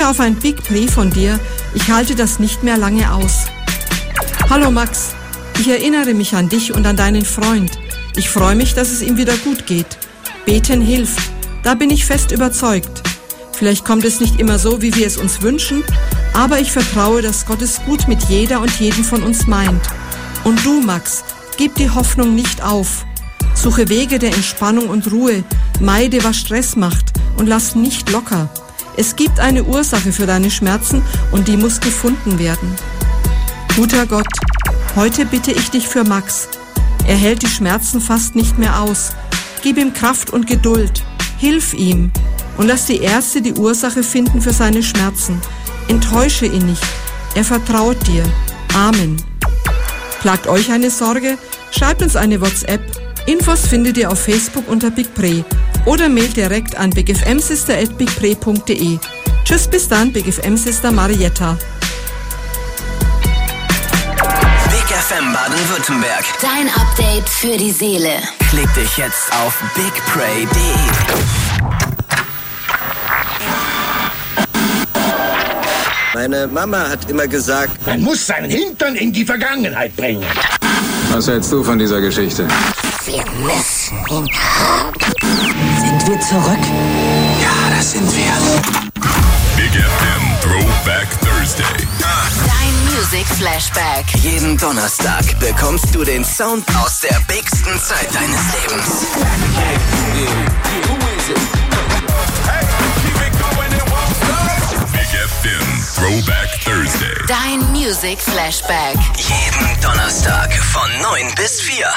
warte auf ein Big Pre von dir. Ich halte das nicht mehr lange aus. Hallo Max, ich erinnere mich an dich und an deinen Freund. Ich freue mich, dass es ihm wieder gut geht. Beten hilft. Da bin ich fest überzeugt. Vielleicht kommt es nicht immer so, wie wir es uns wünschen, aber ich vertraue, dass Gott es gut mit jeder und jedem von uns meint. Und du, Max, gib die Hoffnung nicht auf. Suche Wege der Entspannung und Ruhe, meide, was Stress macht und lass nicht locker. Es gibt eine Ursache für deine Schmerzen und die muss gefunden werden. Guter Gott, heute bitte ich dich für Max. Er hält die Schmerzen fast nicht mehr aus. Gib ihm Kraft und Geduld. Hilf ihm und lass die Ärzte die Ursache finden für seine Schmerzen. Enttäusche ihn nicht. Er vertraut dir. Amen. Plagt euch eine Sorge? Schreibt uns eine WhatsApp. Infos findet ihr auf Facebook unter Big Pre oder mailt direkt an bigfmsister@bigpre.de. Tschüss, bis dann, Big FM Sister Marietta. Big FM Baden-Württemberg. Dein Update für die Seele. Klick dich jetzt auf bigpray.de. Meine Mama hat immer gesagt, man muss seinen Hintern in die Vergangenheit bringen. Was hältst du von dieser Geschichte? Wir müssen ihn haben. Sind wir zurück? Ja, das sind wir. Big FM Throwback Thursday. Dein Music Flashback. Jeden Donnerstag bekommst du den Sound aus der bigsten Zeit deines Lebens. Big FM Throwback Thursday. Dein Music Flashback. Jeden Donnerstag von 9 bis 4.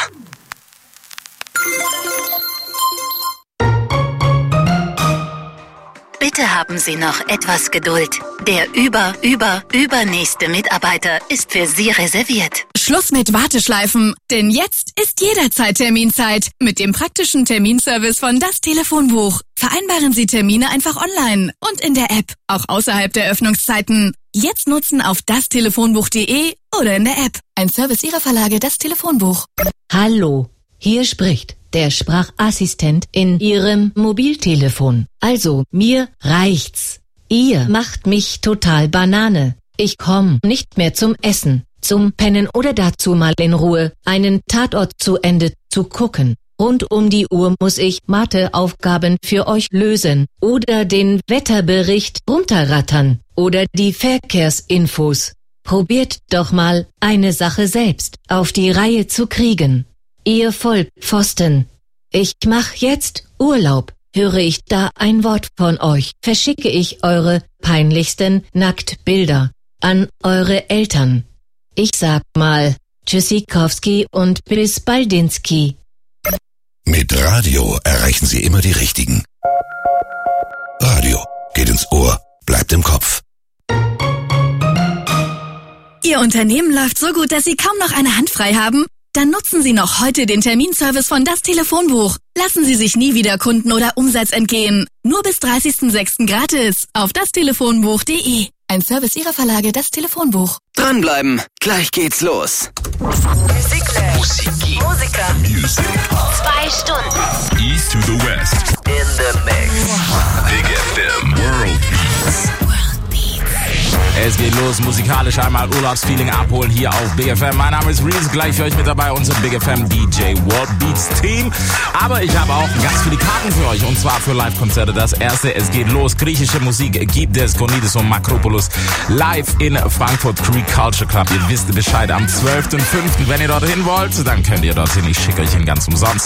Bitte haben Sie noch etwas Geduld. Der übernächste Mitarbeiter ist für Sie reserviert. Schluss mit Warteschleifen, denn jetzt ist jederzeit Terminzeit mit dem praktischen Terminservice von Das Telefonbuch. Vereinbaren Sie Termine einfach online und in der App, auch außerhalb der Öffnungszeiten. Jetzt nutzen auf dastelefonbuch.de oder in der App. Ein Service Ihrer Verlage Das Telefonbuch. Hallo, hier spricht der Sprachassistent in Ihrem Mobiltelefon. Also, mir reicht's. Ihr macht mich total Banane. Ich komm nicht mehr zum Essen, zum Pennen oder dazu mal in Ruhe einen Tatort zu Ende zu gucken. Rund um die Uhr muss ich Matheaufgaben für euch lösen oder den Wetterbericht runterrattern oder die Verkehrsinfos. Probiert doch mal eine Sache selbst auf die Reihe zu kriegen. Ihr Vollpfosten. Ich mach jetzt Urlaub. Höre ich da ein Wort von euch, verschicke ich eure peinlichsten Nacktbilder an eure Eltern. Ich sag mal Tschüssikowski und bis Baldinski. Mit Radio erreichen Sie immer die Richtigen. Radio geht ins Ohr, bleibt im Kopf. Ihr Unternehmen läuft so gut, dass Sie kaum noch eine Hand frei haben? Dann nutzen Sie noch heute den Terminservice von Das Telefonbuch. Lassen Sie sich nie wieder Kunden oder Umsatz entgehen. Nur bis 30.06. gratis auf dastelefonbuch.de. Ein Service Ihrer Verlage Das Telefonbuch. Dranbleiben, gleich geht's los. Musiker. Music. 2 Stunden. East to the West. In the mix. Big FM World Beats. Es geht los, musikalisch einmal Urlaubsfeeling abholen hier auf Big FM. Mein Name ist Reese, gleich für euch mit dabei, unser Big FM DJ World Beats Team. Aber ich habe auch ganz viele Karten für euch und zwar für Live-Konzerte. Das erste, es geht los, griechische Musik gibt es, Konides und Makropolis live in Frankfurt Creek Culture Club. Ihr wisst Bescheid, am 12.05. Wenn ihr dorthin wollt, dann könnt ihr dorthin, ich schicke euch hin ganz umsonst.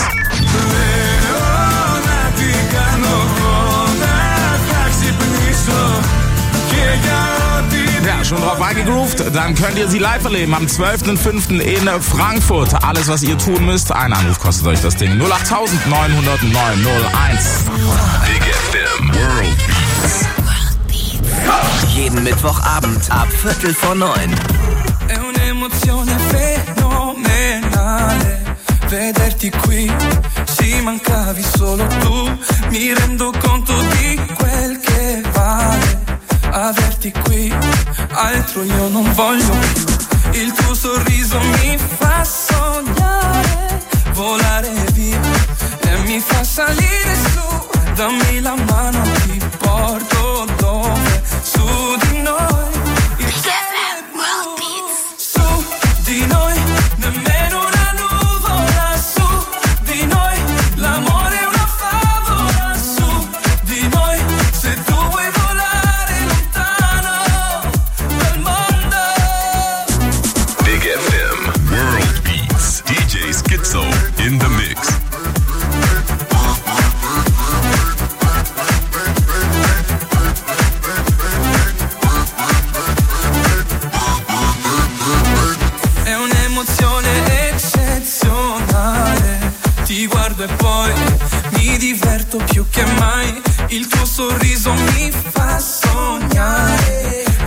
Ja, schon drauf eingegroovt? Dann könnt ihr sie live erleben am 12.05. in Frankfurt. Alles, was ihr tun müsst, ein Anruf kostet euch das Ding. 08900 901. Big FM World Beats. Jeden Mittwochabend ab 8:45. È un'emozione fenomenale vederti qui, ci mancavi solo tu, mi rendo conto di quel che vale averti qui, altro io non voglio più, il tuo sorriso mi fa sognare, volare via e mi fa salire su, dammi la mano, ti porto dove su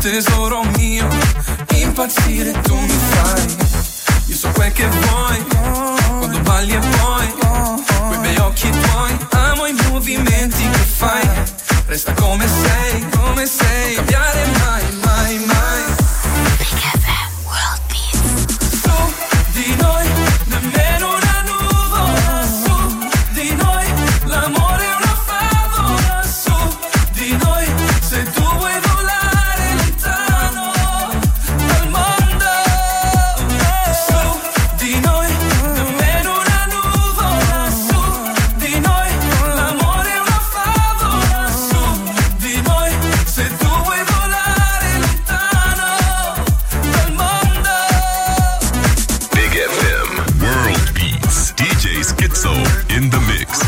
tesoro mio, impazzire tu mi fai. Io so quel che vuoi, quando balli e poi quei bei occhi tuoi, amo i movimenti che fai. Resta come sei, non cambiare mai, mai, mai. Big FM World Beats. Su di noi, nemmeno una nuvola. Su di noi, l'amore è una favola. Su di noi, se tu vuoi volare lontano dal mondo. Su di noi, nemmeno una nuvola. Su di noi, l'amore è una favola. Su di noi, se tu vuoi volare lontano dal mondo. Big FM World Beats. DJ Schizo in the mix.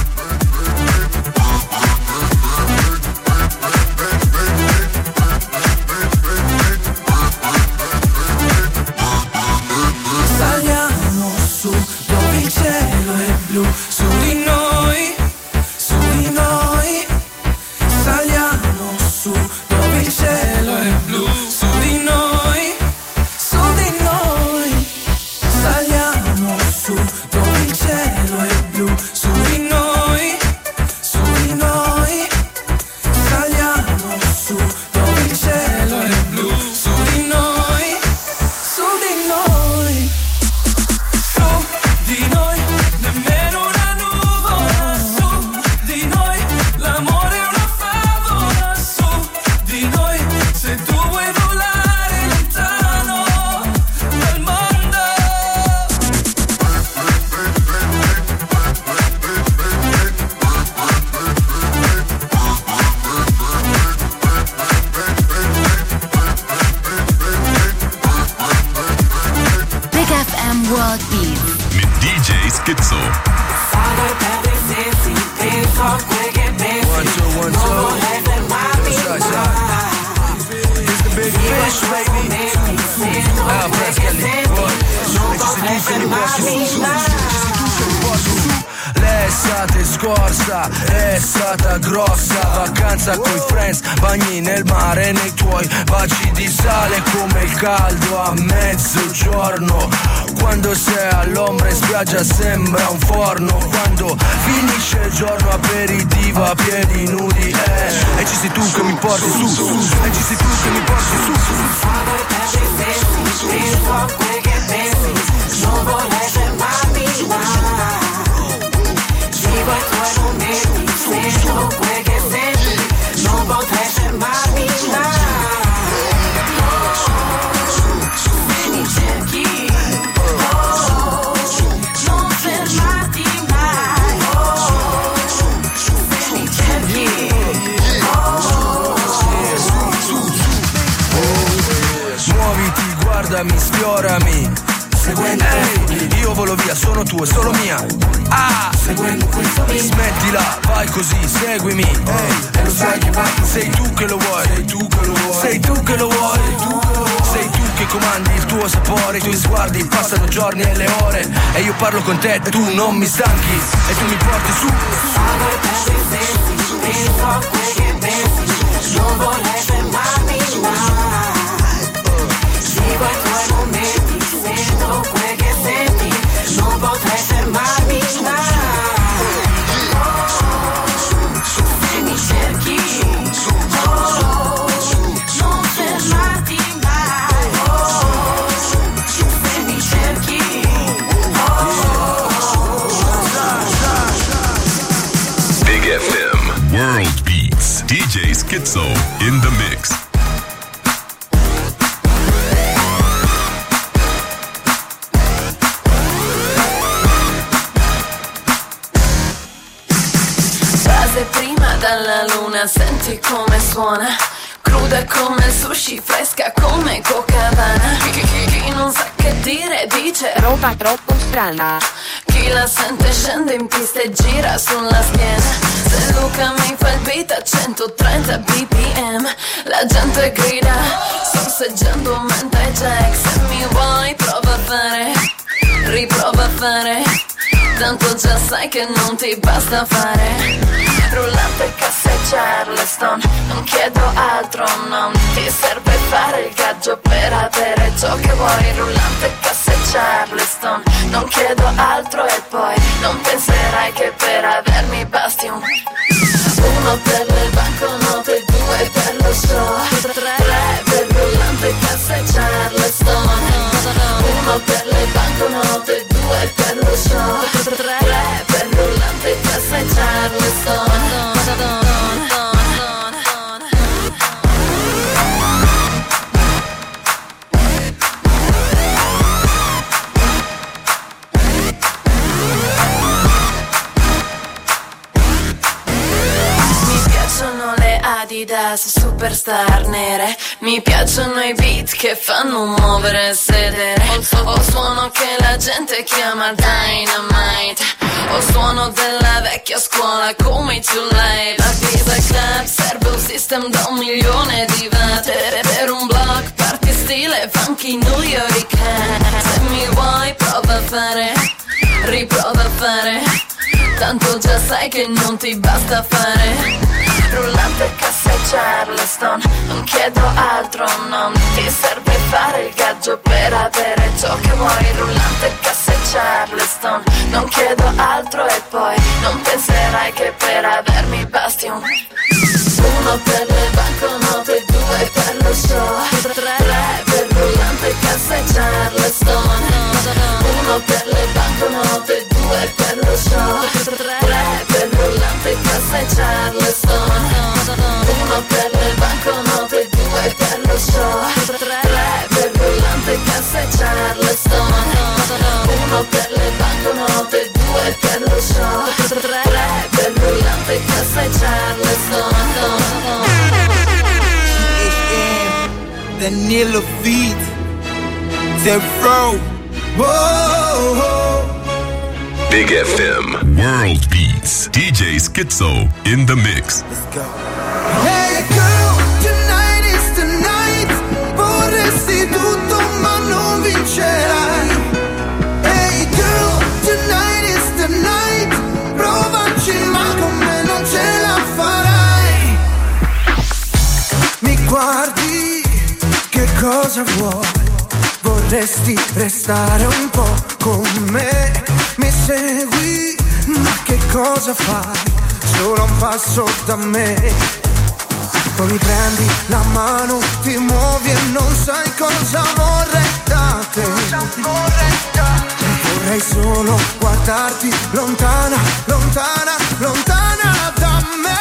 Saliamo su dove il cielo è blu, su di noi, su di noi. Saliamo su dove il cielo è blu, su di noi, su di noi. Saliamo su dove il cielo è blu, su di noi, su di noi. Saliamo su dove il cielo è blu, su di noi, su di noi. Su di noi, nemmeno una nuvola. Su di noi, l'amore è una favola. Su di noi, se tu vuoi volare lontano dal mondo. Big FM World Beats. Mit DJ Schizo. L'estate scorsa è stata grossa, vacanza coi friends, bagni nel mare, nei tuoi baci di sale come il caldo a mezzogiorno. Quando sei all'ombra in spiaggia sembra un forno, quando finisce il giorno aperitivo a piedi nudi, e ci sei tu che mi porti su, e ci sei tu che mi porti su. Non vorrei fermarmi mai. Vivo i tuoi momenti, sento quel che senti. Non potrei fermarmi mai. Se mi cerchi, non fermarti mai. Se mi cerchi, muoviti, guardami, sfiorami. Ehi, io volo via, sono tuo e solo mia. Seguendo questo beat. Smettila, vai così, seguimi. E lo sai che sei tu che lo vuoi, sei tu che lo vuoi, sei tu che lo vuoi, sei tu che comandi il tuo sapore. I tuoi sguardi passano giorni e le ore, e io parlo con te e tu non mi stanchi, e tu mi porti su. Non vorrei fermarmi mai. Vivo i tuoi momenti, sento quel che senti. Non potrei fermarmi mai. Se mi cerchi, non fermarti mai. Se mi cerchi, Big FM World Beats. DJ Schizo in the mix. Frase prima dalla luna, senti come suona. Cruda come il sushi, fresca come Copacabana. Chi non sa che dire dice roba troppo strana. Chi la sente scende in pista e gira sulla schiena. Se Luca mi fa il beat a 130 bpm, la gente grida, sorseggiando mentre Jack. Se mi vuoi prova a fare, riprova a fare. tanto già sai che non ti basta fare rullante, cassa e Charleston. Non chiedo altro, non ti serve fare il gaggio per avere ciò che vuoi. Rullante, cassa e Charleston. Non chiedo altro e poi non penserai che per avermi basti un uno per le banconote, due per lo show, tre per rullante, cassa e Charleston. Uno per le banconote, due per lo show, tre per rullante, cassa e Charleston. Adidas, superstar nere. Mi piacciono i beat che fanno muovere e sedere. Ho suono che la gente chiama Dynamite. Ho suono della vecchia scuola come i Too Late. La Pisa Club serve un system da 1 milione di watt. Per un block party stile funky New York. Se mi vuoi prova a fare, riprova a fare. Tanto già sai che non ti basta fare rullante, cassa e Charleston. Non chiedo altro, non ti serve fare il gaggio per avere ciò che vuoi. Rullante, cassa e Charleston. Non chiedo altro e poi non penserai che per avermi basti un uno per le banconote, due per lo show, tre per rullante, cassa e Charleston. Uno per le banconote, due per lo show, tre per rullante, cassa e Charleston. Uno per le banconote, due per lo show, tre per rullante, cassa e Charleston. Uno per le banconote, due per lo show, tre per rullante, cassa e Charleston. Danilo Feet, Zero. Whoa. Big FM World Beats. DJ Schizo in the mix. Let's go. Hey girl, tonight is the night. Vorresti tutto ma non vincerai. Hey girl, tonight is the night. Provaci ma con me non ce la farai. Mi guardi, che cosa vuoi? Vorresti restare un po' con me. Mi segui, ma che cosa fai? Solo un passo da me. Poi mi prendi la mano, ti muovi e non sai cosa vorrei da te. Vorrei solo guardarti lontana, lontana, lontana da me.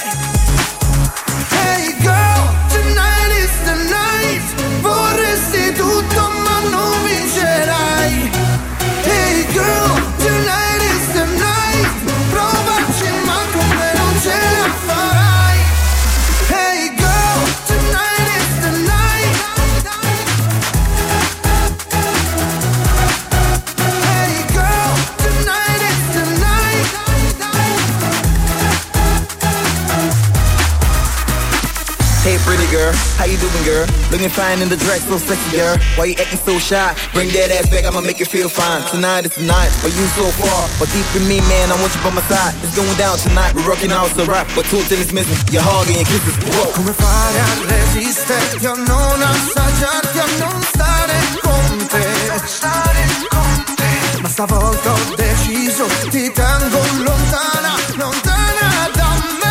Hey girl, tonight is the night. Vorresti tutto ma non vincerai. Hey girl, tonight is the night. Provaci ma con me non ce la farai. Hey girl, tonight is the night. Hey girl, tonight is the night. Hey pretty girl, how you doing girl? Looking fine in the dress, so sexy girl. Why you acting so shy? Bring that ass back, I'ma make you feel fine. Tonight is the night, but you so far. But deep in me, man, I want you by my side. It's going down tonight, we're rocking out so right. But two things missing, your hug and your kisses. Whoa. Come fare a resisterti, a non assaggiarti, a non stare con te. Ma stavolta ho deciso, ti tengo lontana, lontana da me.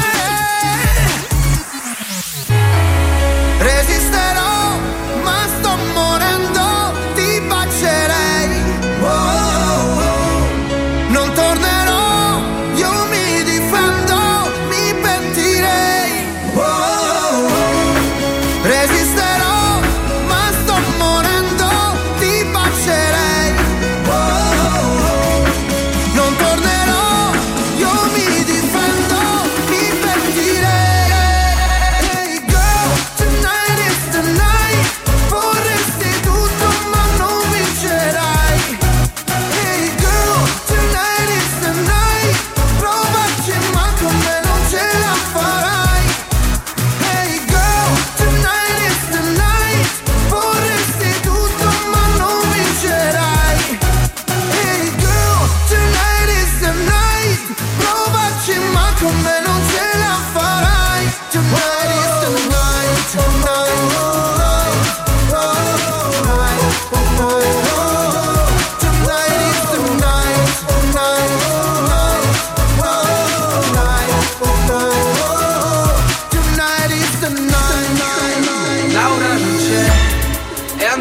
Resisterò, ma sto morendo, ti bacerei. Oh, oh, oh. Non tornerò, io mi difendo, mi pentirei. Oh, oh, oh. Resisterò.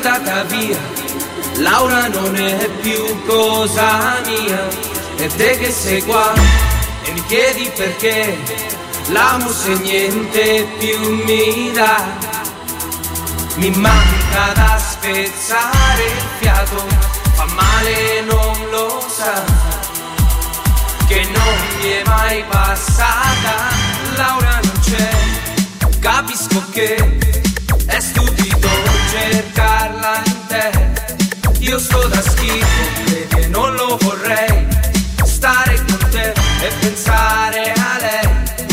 andata via, Laura non è più cosa mia. E te che sei qua e mi chiedi perché, l'amo se niente più mi dà. Mi manca da spezzare il fiato, fa male non lo sa, che non mi è mai passata. Laura non c'è, capisco che è stupido cercarla in te. Io sto da schifo perché non lo vorrei, stare con te e pensare a lei.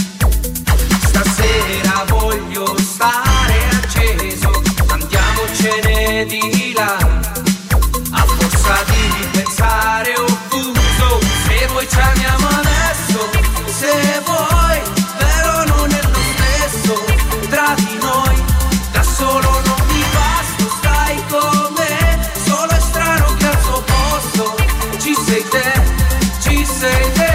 Stasera voglio stare acceso, andiamocene di là, a forza di pensare ottuso. Se vuoi ci amiamo adesso, se vuoi, però non è lo stesso tra di noi. Da solo non mi basta, stai con me, solo è strano che al suo posto ci sei te, ci sei te.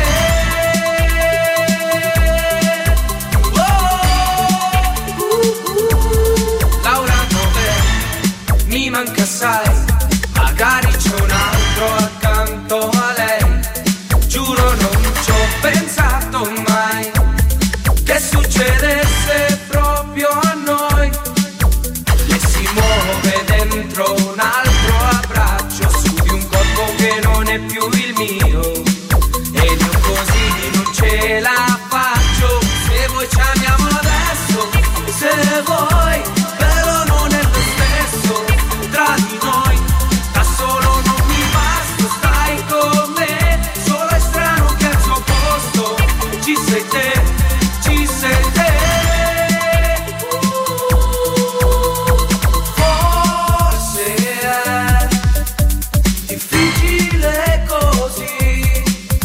Laura dov'è? Mi manca assai, magari c'è un altro accanto a lei. Giuro non ci ho pensato mai che succedesse proprio a noi. E si muove dentro un altro abbraccio, su di un corpo che non è più il mio, ed io così non ce la faccio. Se vuoi ci amiamo adesso, se vuoi, però non è lo stesso tra di noi. Da solo non mi basta, stai con me, solo è strano che al suo posto ci sei te, ci sei te. Forse è difficile così,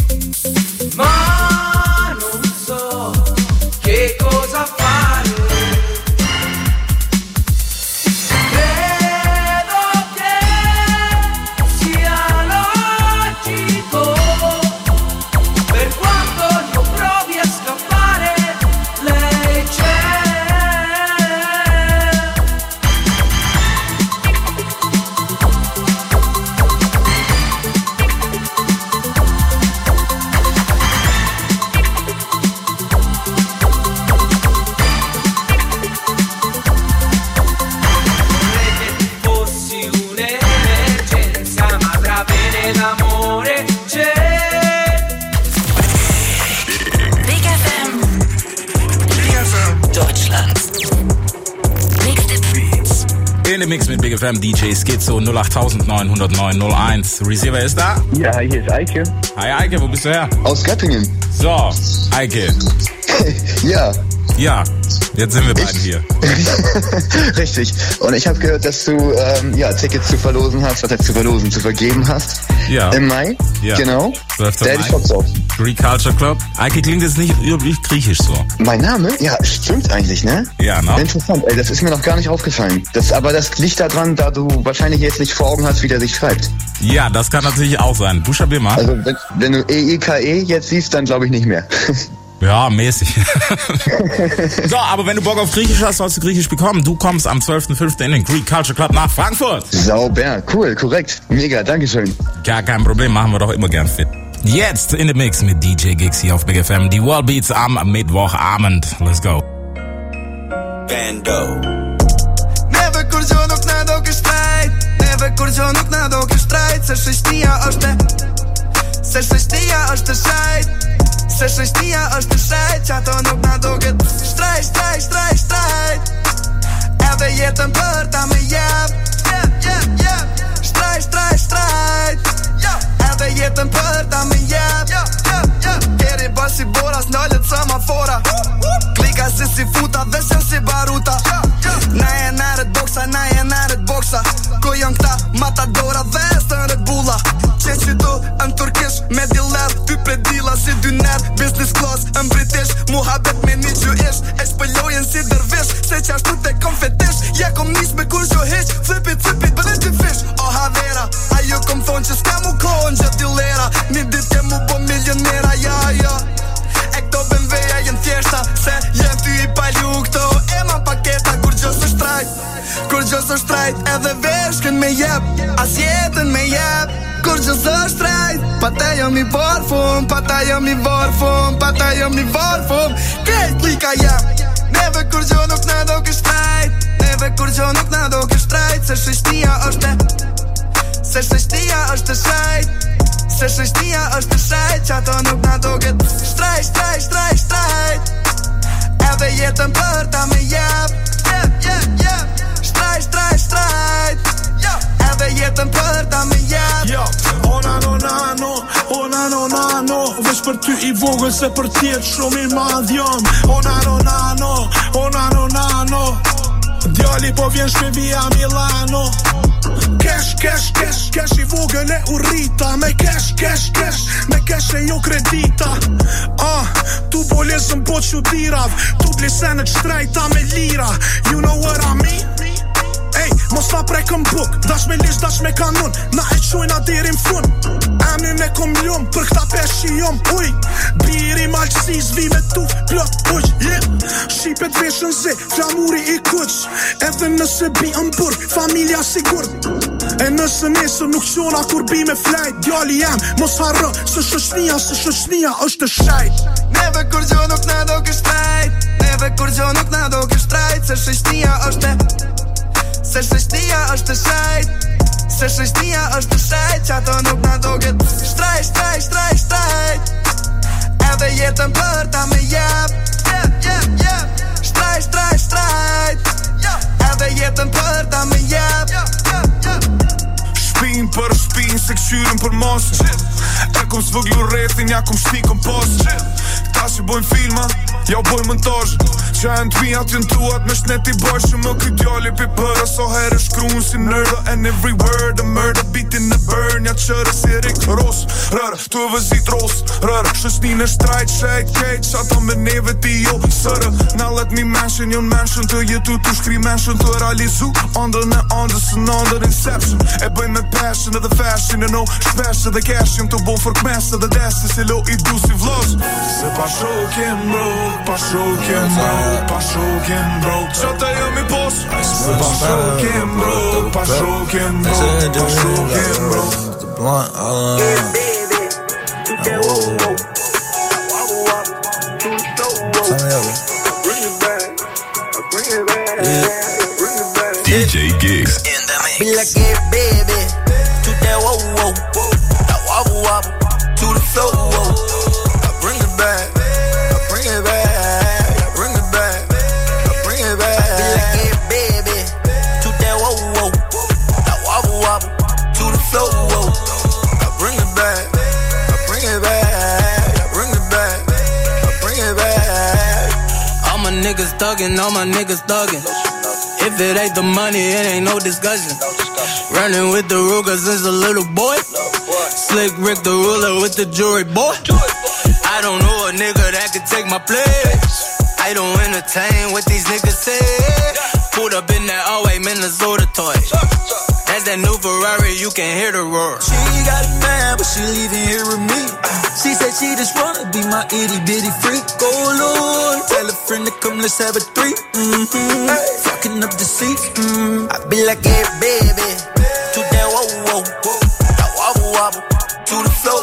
ma non so che cosa fare. Credo che sia logico, per quanto io provi a scappare, lei c'è. Vorrei che tu fossi un'emergenza, ma tra bene d'amore c'è. Big FM. Deutschland. In dem Mix mit Big FM DJ Schizo 0890901. Receiver ist da? Ja, hier ist Eike. Hi Eike, wo bist du her? Aus Göttingen. So, Eike. Ja. Ja, jetzt sind wir beiden hier. Richtig. Und ich habe gehört, dass du Tickets zu verlosen hast, zu vergeben hast. Ja. Im Mai. Ja. Genau. 12. Da hätte ich Bock drauf. Greek Culture Club. Eike klingt jetzt nicht üblich griechisch so. Mein Name? Ja, stimmt eigentlich, ne? Ja, ne? Interessant. Ey, das ist mir noch gar nicht aufgefallen. Aber das liegt daran, da du wahrscheinlich jetzt nicht vor Augen hast, wie der sich schreibt. Ja, das kann natürlich auch sein. Buchstabier mal. Also wenn du EIKE jetzt siehst, dann glaube ich nicht mehr. Ja, mäßig. So, aber wenn du Bock auf Griechisch hast, sollst du Griechisch bekommen. Du kommst am 12.05. in den Greek Culture Club nach Frankfurt. Sauber, cool, korrekt. Mega, dankeschön. Gar kein Problem, machen wir doch immer gern fit. Jetzt in the Mix mit DJ Gigs hier auf Big FM. Die World Beats am Mittwochabend. Let's go. Bando. Never kurjo nuk na do ke shtrajt, never kurjo nuk na do ke shtrajt, se shështia është shajt, se shështia është shajt, që ato nuk na do ke shtrajt. Edhe jetën për ta me jep, shtrajt. Edhe jetën për ta me jep, keri basi boras nallet semafora, klika si futa dhe sen si baruta. Na e nërët boksa, ku jon këta matadora dhe stërët bulla. Që që du në turkish me diler, ty predila si dyner, business class në british, muhabet me një që ish, e shpëllojen si dërvish, se që ashtu te kom fetish, ja kom nis me kur që hish, flipit, bëllet të fish, o havera, ajo kom thonë që s'ka mu kohën që dilera, një dit ke mu po milionera, ja. E këto BMW-ja jen thjeshta, se jen ty i palju këto, e ma paketa kur gjë së shtrajt, Kur gjë së shtrejt edhe veshkën me jep, as jetën me jep. Kur gjë së shtrejt, pa te jam i varfum, pa ta jam i varfum, pa ta jam i varfum. Krejt lika jam, neve kur gjë nuk na do kë shtrejt, neve kur gjë nuk na do kë shtrejt. Se shështia është shajt, se shështia është shajt, që ato nuk na do kë shtrejt. Edhe jetën për ta me jep, Strajt edhe jetën për ta me jep. Ona no nano, veç për ty i vogël se për tjetë shumë i madh jam. Ona no nano, djali po vjen shme via Milano. Cash i vogël e urrita. Me cash, me cash e jo kredita. Tu bolesën po qudirav, tu blesenet shtrejta me lira. You know what I mean? Ej, mos ta prekëm buk, dash me lish, dash me kanon, na e qojna derin fun. Emnin e kom ljum, për këta pesh që jom, uj. Biri malqësis, vi me tuf, plot, uj, Shqipet veshën zi, flamuri i kuq. Edhe nëse bi mbur, familja sigur. E nëse nesër nuk qona kur bi me flejt, djali jem, mos harro, se shëshnia është shajt. Neve kur gjo nuk na do kë shtrejt, neve kur gjo nuk na do kë shtrejt. Se shëshnia është shajt, se shështia është shajt, që ato nuk na do kë shtrejt. Edhe jetën për ta me jep, Strajt edhe jetën për ta me jep. Shpin për shpin, se këshyrin për mosë. E kom svëglu rethin, ja kom shti kompost. Ta që bojmë filma, ja u bojmë montajë. Që e në t'vijat jën tuat me shnet i bojë. Që më këtë djalli pi përë, so herë shkruun si nërda. And every word, a murder beat in the burn. Ja qërë si Rick Ross, rërë, tu e vëzit Ross, rërë. Shësnin e shtrajt, shajt, kejt, që ato me neve ti jo, sërë. Now let me mention, jon mention, të jetu të shkri mention, të realizu. Under and inception. E bëjnë me passion edhe fashion, you know, shpesh edhe cash. Jem të bon for kmes edhe desi, se lo i du si vloz. Se pa shokim brok, pa shokim brok, pa shokim brok. Qata jam i pos. Se pa shokim brok, pa shokim brok, pa shokim brok. The blunt, DJ Gigs in the mix. Be like, yeah, baby, to that whoa, that wobble, to the flow, I bring it back, I bring it back, I bring it back, I bring it back. Be like, yeah, baby, to that whoa, that wobble, to the flow, I bring it back, I bring it back, I bring it back, I bring it back. All my niggas thuggin', all my niggas thuggin'. If it ain't the money, it ain't no discussion. Running with the Ruger since a little boy. Slick Rick the ruler with the jewelry boy. I don't know a nigga that could take my place. I don't entertain what these niggas say. Pulled up in that all-white Minnesota toy. That's that new Ferrari, you can hear the roar. She got mad, but she leaving here with me. She said she just wanna be my itty bitty freak. Oh Lord, tell a friend to come, let's have a three. Fucking up the seats. I be like, yeah, baby, to that whoa, that wobble, to the flow.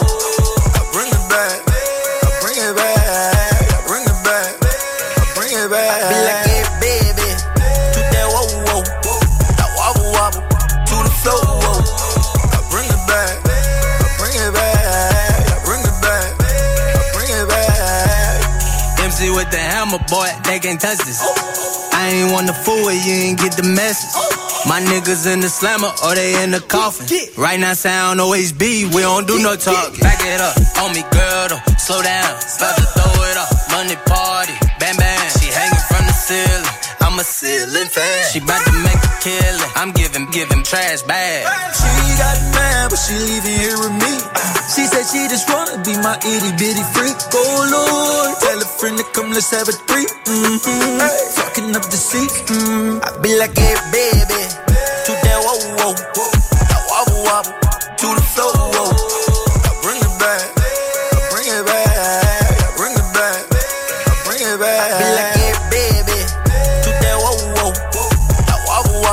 I bring it back, I bring it back, I bring it back, I bring it back. I be like, yeah, baby, to that whoa, that wobble, to the flow. I bring it back, I bring it back, I bring it back, I bring it back. MC with the hammer, boy, they can't touch this. I ain't wanna fool with you, ain't get the message. My niggas in the slammer or they in the coffin. Right now sound always be, we don't do no talking. Back it up, on me girl, don't slow down. About to throw it up, money party, bam bam. She hanging from the ceiling, I'm a ceiling fan. She bout to make a killing, I'm giving trash bag. She got mad, but she leaving here with me. She said she just wanna be my itty bitty freak. Oh Lord, tell a friend to come, let's have a three. Fucking up the seats. I be like, yeah, baby, to that whoa, that wobble, to the flow. I bring it back, I bring it back, I bring it back, I bring it back. I be like, yeah, baby, to that whoa, that wobble,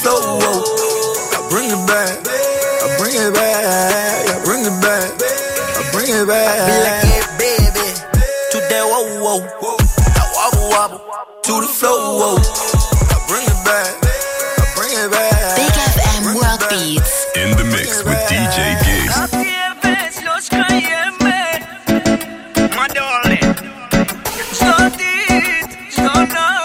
flow. I bring it back, I bring it back, I bring it back, I bring it back. I be like, yeah, baby, to that whoa, I wobble, wobble, to the flow. I bring it back, I bring it back. Big FM World Beats. In the mix with DJ Gigs. My darling, start it, start now.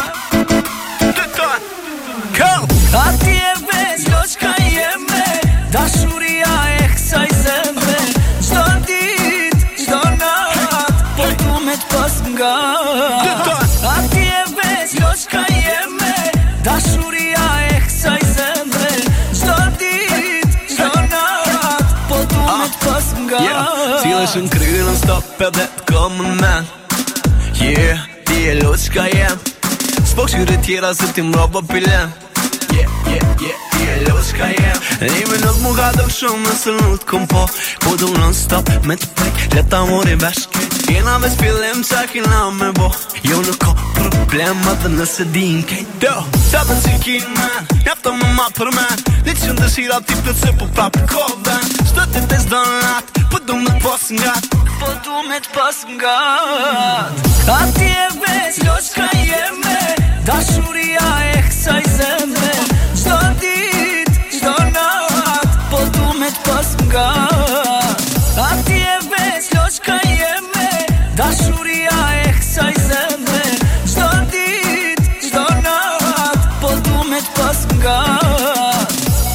Come. Ati e vezi loçka jeme, dashuria e kësaj zemre. Çdo ditë, çdo natë, po du me t'pas nga. Ati e vezi loçka jeme, dashuria e kësaj zemre. Çdo ditë, çdo natë, po du me t'pas nga. Cilësh në kryrën stop edhe t'kom në men. Yeah, ti e loçka jem. S'po këshyre tjera se ti m'roba pilem. Ti e loçka jem. E një minut mu ka dok shumë nëse nuk t'kom po. Po du non stop me t'prek, leta mori bashkë. Jena me s'pillim qa kina me bo. Jo nuk ka problema dhe nëse din kejt do. Sa për që kin men, njafta më ma për men. Një që në dëshira ti plët se po prapë koven. Shtë të të zdo në natë, po du me t'pas ngat. Po du me t'pas ngat. Ati e vezi loçka jeme, dashuria e kësaj zemre. Çdo ditë, çdo natë, po du me t'pas ngat. Ati e vezi loçka jeme, dashuria e kësaj zemre. Çdo ditë, çdo natë, po du me t'pas ngat.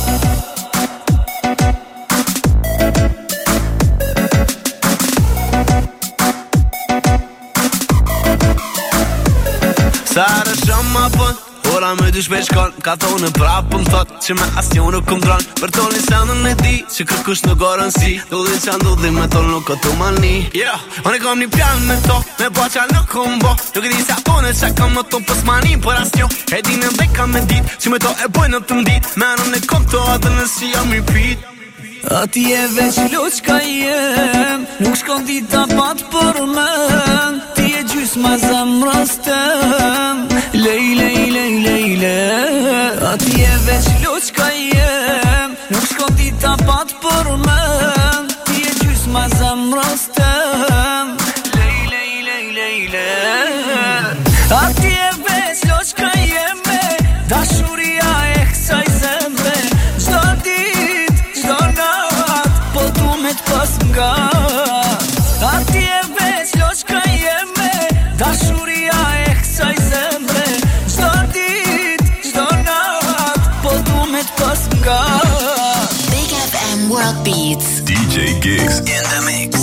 Sa herë shumë ma pën, ora me dy shpesh kon. Ka thonë prapë më thot që me asnjë nuk kom dron. Për toni sendën e di që kërkush në gorën si. Dulli qa ndulli me tonë nuk këtu mani. Unë e kom një plan me to, me bo qa nuk kom bo. Nuk e di sa tonë që kam në tonë pës mani për asnjo. E di në dhe kam me dit, që me to e bojnë në të ndit. Menën e kom to atë nësi jam i pit. Ati e veç loçka jem, nuk shkon dita pat për men. Ti e gjysma zemrës tem, lej, lej, lej, lej, lej. Ati e veç loçka jem, nuk shkon dita pat për men. Ti e gjysma zemrës tem, lej, lej, lej, lej, lej. Ati e veç loçka jeme, dashuria e kësaj zemre. Çdo ditë, çdo natë, po du me t'pas ngat. Ati e veç loçka jeme, dashuria e kësaj zemre. Çdo ditë, çdo natë, po du me t'pas ngat. Big FM World Beats. DJ Gigs. In the mix.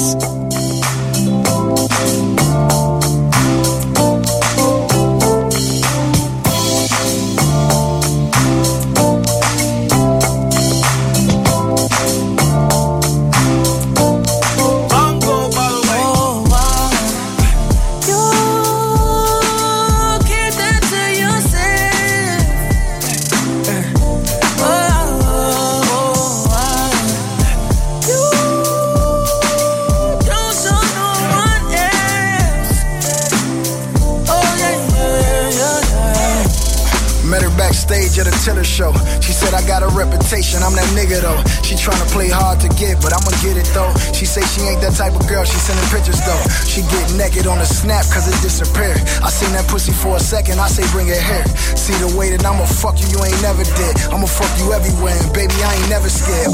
Backstage at a Tiller show. She said I got a reputation, I'm that nigga though. She tryna play hard to get, but I'ma get it though. She say she ain't that type of girl, she sending pictures though. She get naked on a snap cause it disappeared. I seen that pussy for a second, I say bring it here. See the way that I'ma fuck you, you ain't never did. I'ma fuck you everywhere, and baby I ain't never scared.